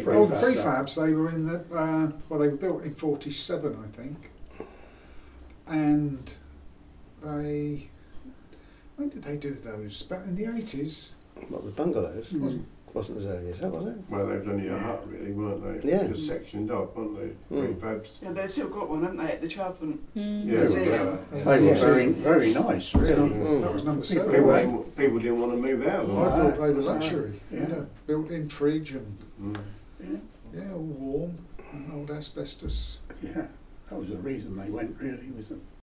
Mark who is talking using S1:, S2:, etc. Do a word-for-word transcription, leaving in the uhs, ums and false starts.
S1: the,
S2: prefabs
S1: oh, the
S2: up.
S1: prefabs, they were in the, uh, well, they were built in forty-seven, I think. And they, when did they do those? Back in the eighties?
S3: What, the bungalows?
S1: Mm.
S3: Wasn't, wasn't as early as that, was it?
S4: Well, they was only a hut, really, weren't they?
S3: Yeah.
S4: Just sectioned up, weren't they?
S3: Mm.
S4: Prefabs.
S5: Yeah, they've still got one, haven't they, at the Chalfont
S6: Mm.
S4: Yeah,
S5: Museum?
S4: yeah.
S2: They were
S3: Yeah.
S2: very, very nice, really.
S3: Mm.
S1: That was number
S2: People
S1: seven.
S4: People
S2: were-
S4: didn't, people didn't want to move out of them.
S1: I
S2: Right.
S1: thought they were
S2: Right.
S1: luxury.
S2: Yeah.
S1: You know, built-in fridge and,
S4: Mm.
S2: Yeah,
S1: yeah, all warm, and old asbestos.
S2: yeah. That was the reason they went, really, was the